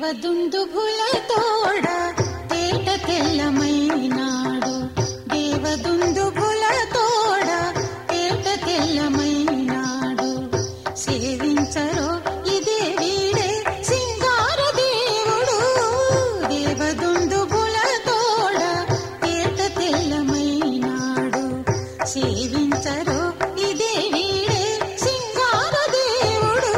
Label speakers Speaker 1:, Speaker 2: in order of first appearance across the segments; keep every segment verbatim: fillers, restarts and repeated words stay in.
Speaker 1: దేవదుందుభుల తోడ తేట తెల్లమైనాడు, దేవదుందుభుల తోడ తేట తెల్లమైనాడు. సేవించరో ఇదే వీడే సింగార దేవుడు, దేవదుందుభుల తోడ తేట తెల్లమైనాడు. సేవించరో ఇదే వీడే సింగార దేవుడు.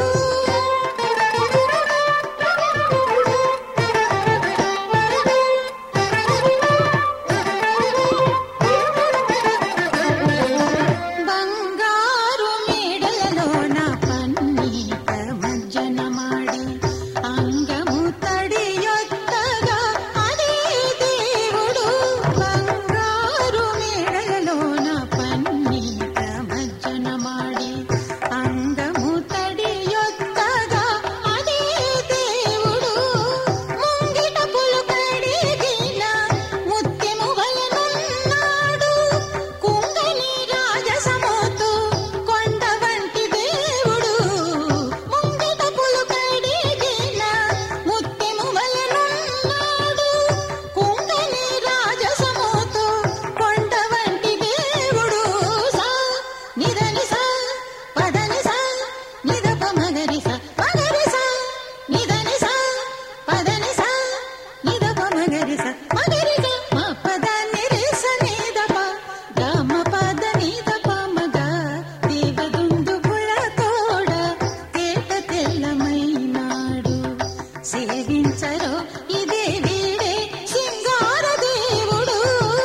Speaker 1: బంగారు మేడలలోన పన్నీట మజ్జన మాడి అంగము తడియొత్తగా అదే దేవుడు. బంగారు మేడలలోన పన్నీట మజ్జన మాడి అంగము తడియొత్తగా అదే దేవుడు. ముంగిట పులుకడిగిన ముత్యము వలనున్నాడు, కుంగని రాజసమోతు కొండ వంటి దేవుడు. ముంగిట పులుకడిగిన ముత్యము వలనున్నాడు, కుంగని రాజసమోతు కొండ వంటి దేవుడు. సా నిదని సా పదని సా నిదప మగరి సా మగరి సా నిదని సా పదని సా నిదప మగరి సా మగరి సా మా పద నిరిస నిదప గమ పద నిదప మగ. దేవదుందుభుల తోడ తేట తెల్లమైనాడు. సేవించరో ఇదే వీడే సింగార దేవుడు.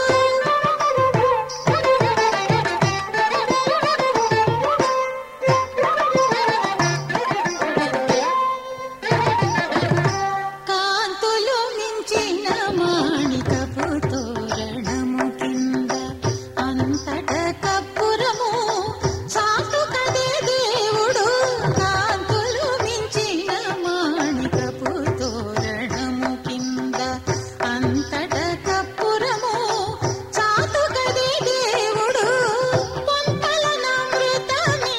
Speaker 1: కాంతులు మించిన మాణికపు తోరణము కింద అంతట కప్పురము సాటు కదే దేవుడు. కాంతులు మించిన మాణికపు తోరణము కింద అంతట కప్పురము సాటు కదే దేవుడు. పొంతల నమృతమే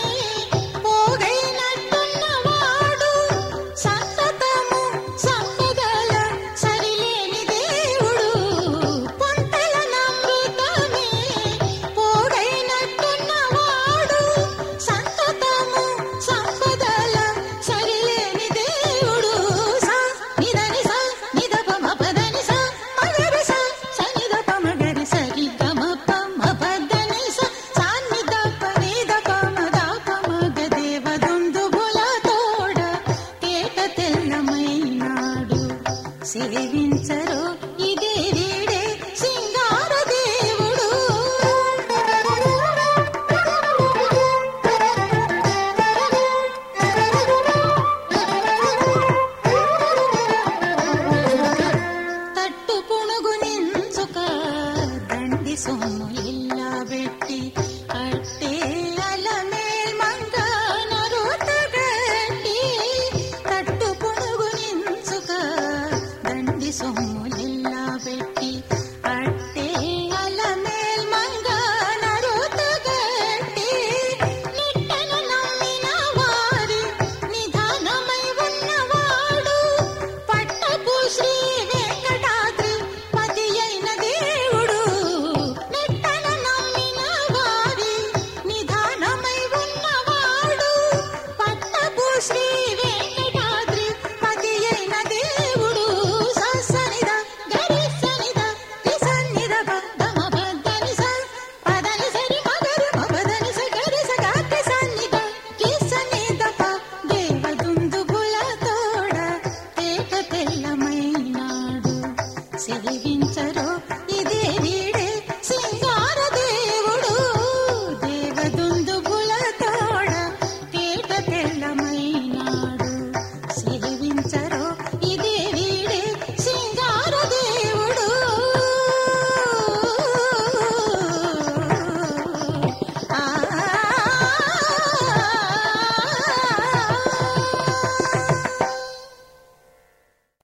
Speaker 1: పోగైనట్టున్నవాడు, సంతతము సంపదల సరిలేని దేవుడు. పొంతల నమృతమే పోగైనట్టున్నవాడు, సంతతము సంపదల సరిలేని దేవుడు. సా నిదని సా నిదప మపదని సా మగరి సా సనిదప మగరి సరి గమ పమ పదని సా సానిదప నిదప మదప మగ. దేవదుందుభుల తోడ తేట తెల్లమైనాడు. సేవి